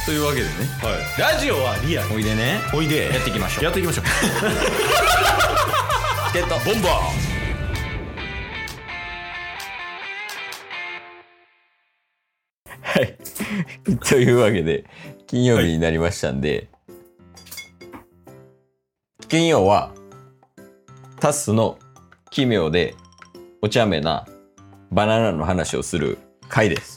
というわけでね、 はい、ラジオはリアル。 おいでね、 おいでやっていきましょう。 やっていきましょうゲットボンバはい。というわけで、金曜日になりましたんで、金曜は、タスの奇妙でお茶目なバナナの話をする回です。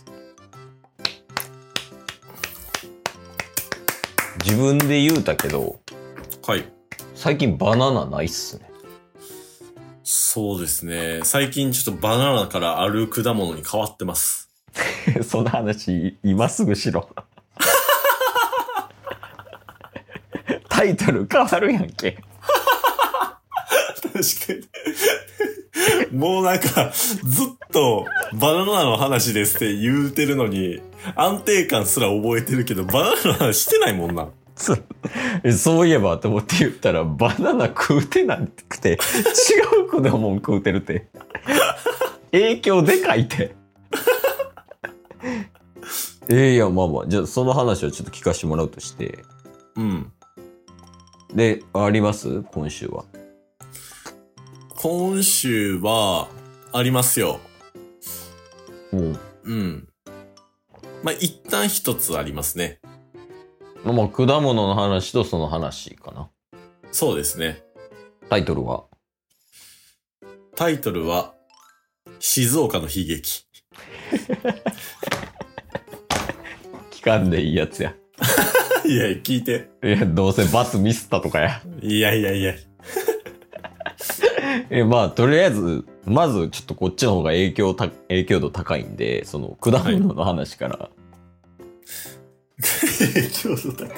自分で言うたけど、 はい。 最近バナナないっすね。 そうですね。最近ちょっとバナナからある果物に変わってます。 その話、今すぐしろ。タイトル変わるやんけ。 確かに。もうなんか、ずっとバナナの話ですって言うてるのに、安定感すら覚えてるけど、バナナの話してないもんな。 そういえばと思って言ったら、バナナ食うてなくて、違う果物食うてるって。影響でかいて。いや、まあまあ、じゃあその話をちょっと聞かせてもらうとして。 うん。 で、あります今週は。 今週は、ありますよ。うん。まあ、一旦一つありますね。 まあ、果物の話とその話かな。 そうですね。 タイトルは静岡の悲劇。 聞かんでいいやつや。 いや、聞いて。 いや、どうせバツミスったとかや。 いや。 まあ、とりあえず、まずちょっとこっちの方が影響度高いんで、その果物の話から。はい影響度高い。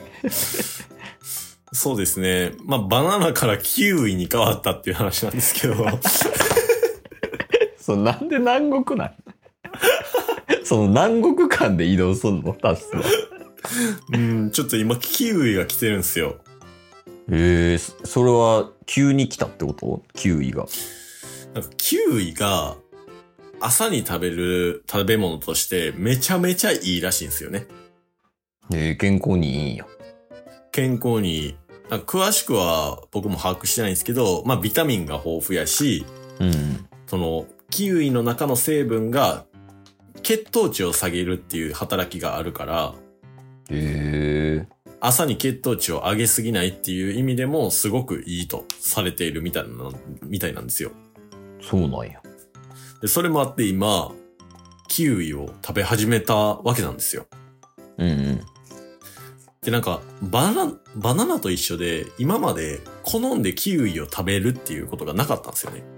そうですね。まあ、バナナからキウイに変わったっていう話なんですけど。 なんで南国なんその南国間で移動すんのタスは。 ちょっと今キウイが来てるんですよ。 それは急に来たってこと？キウイが。 なんかキウイが朝に食べる食べ物としてめちゃめちゃいいらしいんですよね。 健康にいいんや。 健康にいい。なんか詳しくは僕も把握してないんですけど、まあビタミンが豊富やし、そのキウイの中の成分が血糖値を下げるっていう働きがあるから、朝に血糖値を上げすぎないっていう意味でもすごくいいとされているみたいなんですよ。 そうなんや。 で、それもあって今、キウイを食べ始めたわけなんですよ。で、なんか、バナナと一緒で、今まで好んでキウイを食べるっていうことがなかったんですよね。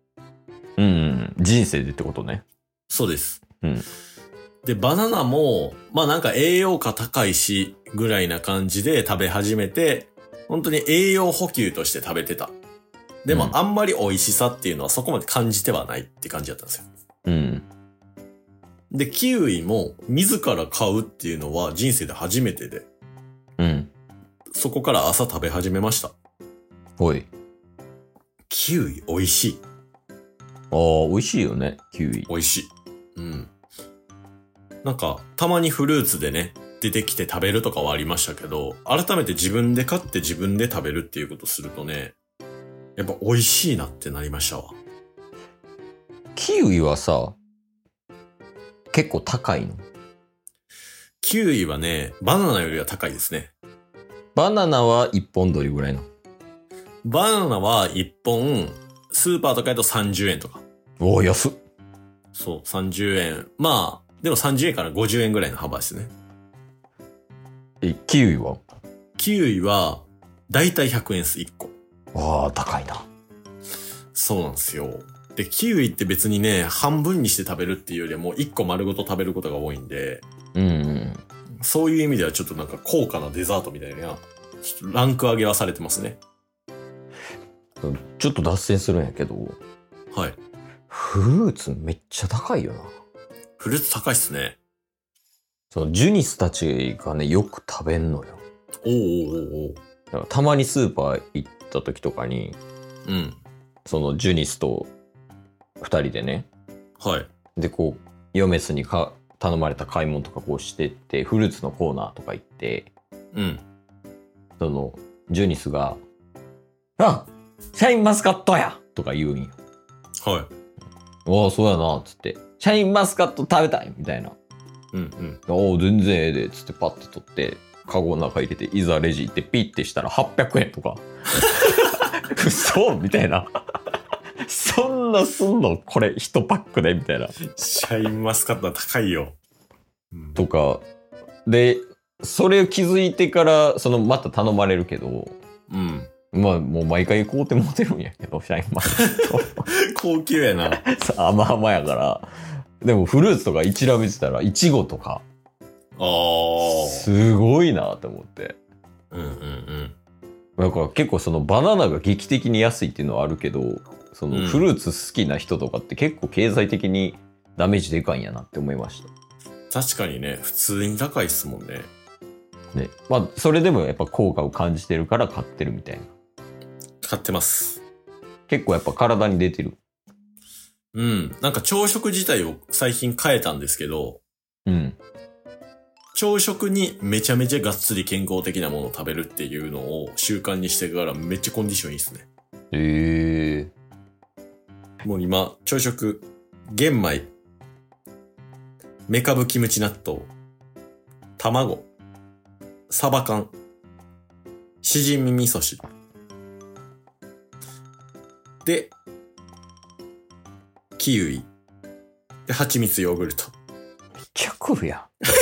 人生でってことね。 そうです。で、バナナも、まあなんか栄養価高いし、ぐらいな感じで食べ始めて、本当に栄養補給として食べてた。でもあんまり美味しさっていうのはそこまで感じてはないって感じだったんですよ。で、キウイも自ら買うっていうのは人生で初めてで。そこから朝食べ始めました。キウイ美味しい。 美味しいよね、キウイ。 美味しい。なんか、たまにフルーツでね、出てきて食べるとかはありましたけど、改めて自分で買って自分で食べるっていうことするとね、やっぱ美味しいなってなりましたわ。 キウイはさ、結構高いの？ キウイはね、バナナよりは高いですね。 バナナは1本どれぐらいの？ バナナは1本、スーパーとかやと30円とか。 安っ。 そう、30円。まあ、でも30円から50円ぐらいの幅ですね。 キウイは？ キウイは、だいたい100円です、1個。 高いな。 そうなんですよ。で、キウイって別にね、半分にして食べるっていうよりも、1個丸ごと食べることが多いんで、そういう意味ではちょっとなんか高価なデザートみたいな、ちょっとランク上げはされてますね。 ちょっと脱線するんやけど。 はい。 フルーツめっちゃ高いよな。 フルーツ高いっすね。 ジュニスたちがね、よく食べんのよ。だからたまにスーパー行った時とかに、そのジュニスと2人でね。 はい。 で、こう、ヨメスに頼頼まれた買い物とかこうしてって、フルーツのコーナーとか行って、 うん。 その、ジュニスが、あ、シャインマスカットやとか言うんよ。 はい。 ああ、そうやな、つって。シャインマスカット食べたいみたいな。 うんうん。 おお、全然ええで、つってパッて取って、カゴの中入れて、いざレジ行ってピッてしたら800円とか。嘘みたいな。そんなすんのこれ1パックでみたいな。 シャインマスカットは高いよ。 とか。で、それを気づいてから、また頼まれるけど、 うん。 まあ、もう毎回買うてもてるんやけど、シャインマスカット。 高級やな。 甘々やから。でもフルーツとか一覧見てたら、イチゴとか。すごいなって思って。 うんうんうん。 だから結構バナナが劇的に安いっていうのはあるけど、フルーツ好きな人とかって結構経済的にダメージでかいんやなって思いました。 確かにね、普通に高いっすもんね。 ね。まあ、それでもやっぱ効果を感じてるから買ってるみたいな。 買ってます。 結構やっぱ体に出てる。 うん。なんか朝食自体を最近変えたんですけど、 うん。 朝食にめちゃめちゃがっつり健康的なものを食べるっていうのを習慣にしてからめっちゃコンディションいいっすね。もう今、朝食、玄米、メカブキムチ納豆、卵、サバ缶、しじみ味噌汁。で、キウイ。で、蜂蜜ヨーグルト。 めっちゃ食うやん。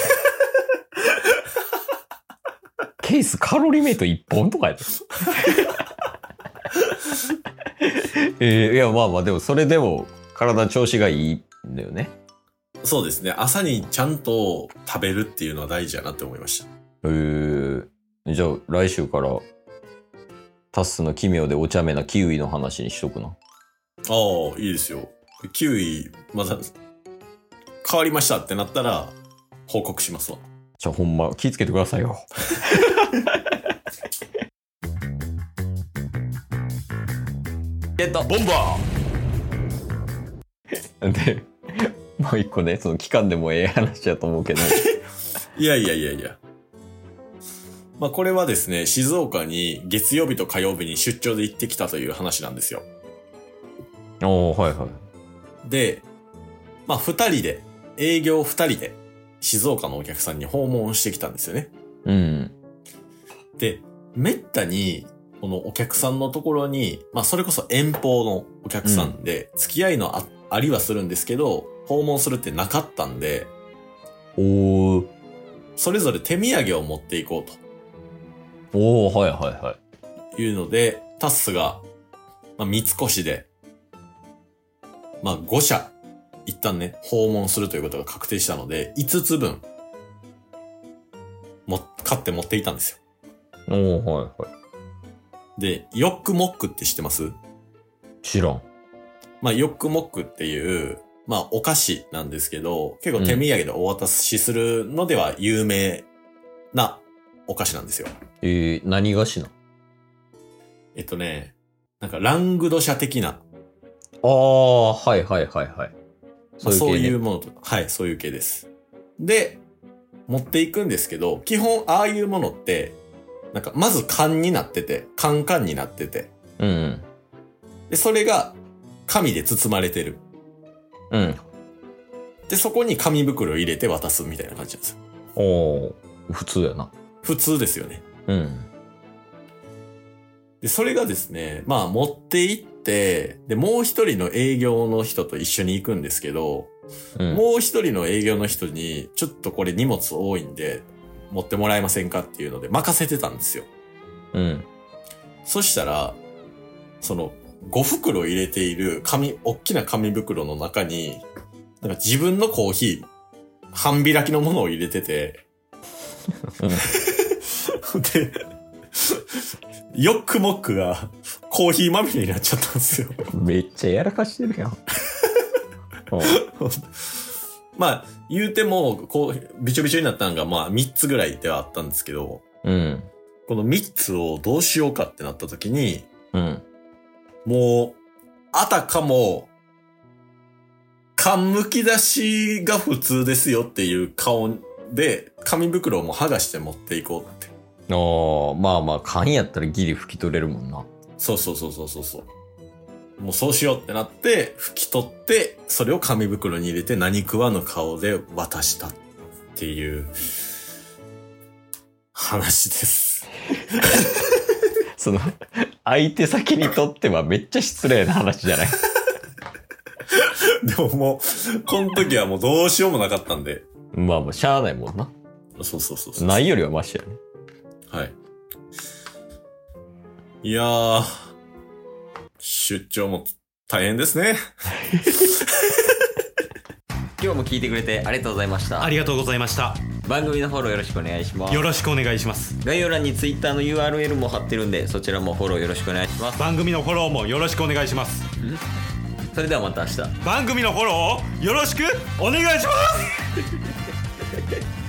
ケースカロリーメイト1本とかやで。いや、まあまあ、でもそれでも体調子がいいんだよね。 そうですね。朝にちゃんと食べるっていうのは大事やなって思いました。 じゃあ来週からタッスの奇妙でお茶目なキウイの話にしとくな。ああ、いいですよ。キウイ、まだ変わりましたってなったら報告しますわ。 じゃあほんま気ぃつけてくださいよ。 ゲットボンバーで、もう一個ね、その期間でもええ話だと思うけど。 いや。まあこれはですね、静岡に月曜日と火曜日に出張で行ってきたという話なんですよ。 はいはい。 で、まあ営業二人で静岡のお客さんに訪問してきたんですよね。 うん。 で、めったにこのお客さんのところに、まあそれこそ遠方のお客さんで、付き合いのありはするんですけど、訪問するってなかったんで、それぞれ手土産を持っていこうと。はいはいはい。 いうので、タッスが、まあ、三越で、まあ5社、一旦ね、訪問するということが確定したので、5つ分、買って持っていたんですよ。 はいはい。 で、ヨックモックって知ってます？ 知らん。 まあ、ヨックモックっていう、まあ、お菓子なんですけど、結構手土産でお渡しするのでは有名なお菓子なんですよ。 何菓子な？ なんかラングドシャ的な。 はいはいはいはい。 そういうものとか、はい、そういう系です。で、持っていくんですけど、基本ああいうものって、なんかまず缶になってて、カンになってて。 うん。 で、それが紙で包まれてる。 うん。 で、そこに紙袋を入れて渡すみたいな感じなんですよ。 普通やな。 普通ですよね。 うん。 で、それがですね、まあ持って行って、で、もう一人の営業の人と一緒に行くんですけど、もう一人の営業の人に、ちょっとこれ荷物多いんで、持ってもらえませんかっていうので任せてたんですよ。 うん。 そしたら、5袋入れている大きな紙袋の中に、なんか自分のコーヒー、半開きのものを入れてて、で、ヨックモックがコーヒーまみれになっちゃったんですよ。 めっちゃやらかしてるやん。 まあ、言うても、びちょびちょになったのが、まあ、3つぐらいではあったんですけど、 うん。 この3つをどうしようかってなった時に、 うん。 もう、あたかも、 缶むき出しが普通ですよっていう顔で、紙袋をもう剥がして持っていこうって。 まあまあ、缶やったらギリ拭き取れるもんな。 そう。もうそうしようってなって、拭き取って、それを紙袋に入れて何食わぬ顔で渡したっていう話です。 その、相手先にとってはめっちゃ失礼な話じゃない？ でももう、この時はもうどうしようもなかったんで。 まあもうしゃあないもんな。 そう。 ないよりはマシやね。 はい。いやー、出張も大変ですね。 今日も聞いてくれてありがとうございました。 ありがとうございました。 番組のフォローよろしくお願いします。 よろしくお願いします。 概要欄に Twitter の URL も貼ってるんで、そちらもフォローよろしくお願いします。 番組のフォローもよろしくお願いします。 それではまた明日。 番組のフォローをよろしくお願いします。